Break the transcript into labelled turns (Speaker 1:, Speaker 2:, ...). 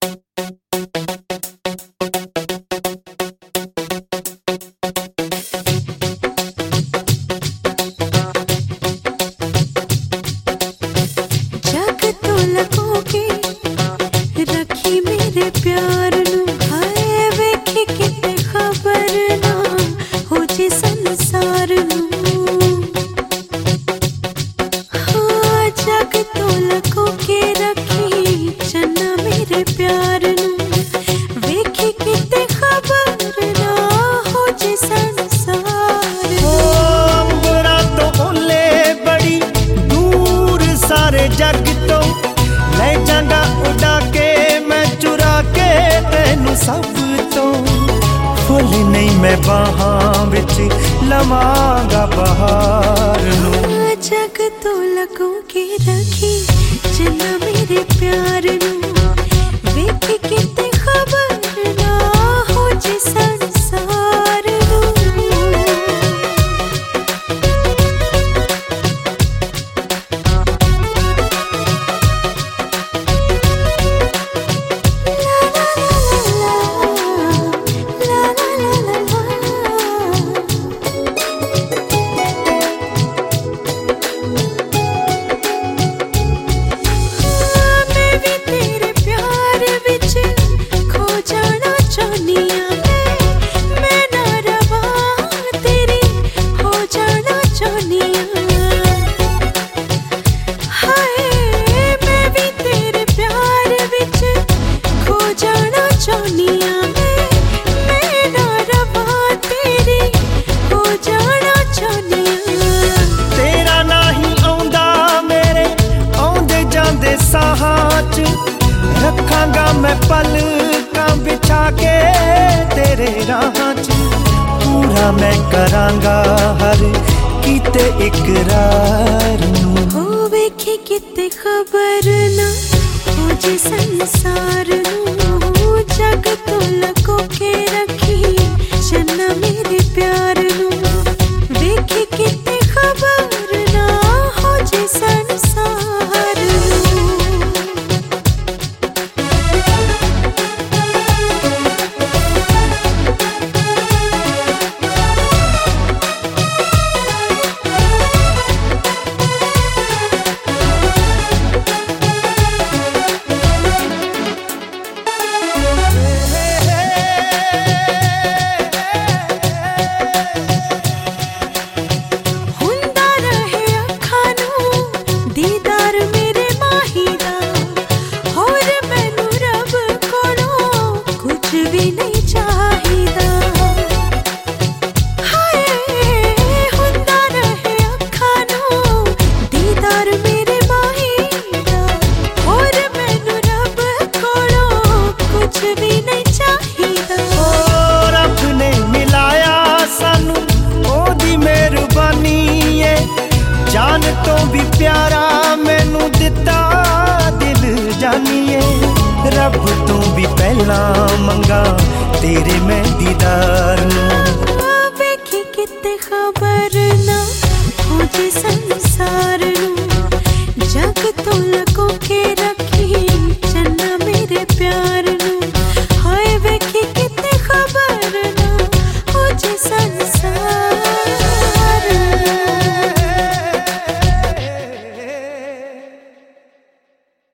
Speaker 1: प्यार नू हाय वेखी किते खबर ना हो जे संसार नू। हाँ जग तो लको के रखी चन्ना मेरे प्यार नू वेखी किते खबर ना हो जे संसार नू।
Speaker 2: अंबरा तो ओले बड़ी दूर सारे जग तो ले जांगा उड़ा के मैं चुरा के तेनू सब तो फुल नहीं मैं बाहां विच लवांगा बहार नू।
Speaker 1: जग तो लगो के रखी चन्ना मेरे प्यार नू वेख किते खबर ना हो जे संसार नू।
Speaker 2: रखांगा मैं पलकां बिछा के तेरे राहां च पूरा मैं करांगा हर किते इकरार नू।
Speaker 1: हो वेखे किते खबर ना हो जे संसार नू। जग तो लगो के रखी चन्ना मेरे प्यार नू वेखे किते खबर ना हो जे संसार नू।
Speaker 2: जान तो भी प्यारा मैनू दिता दिल जानिए रब तो भी पहला मंगा तेरे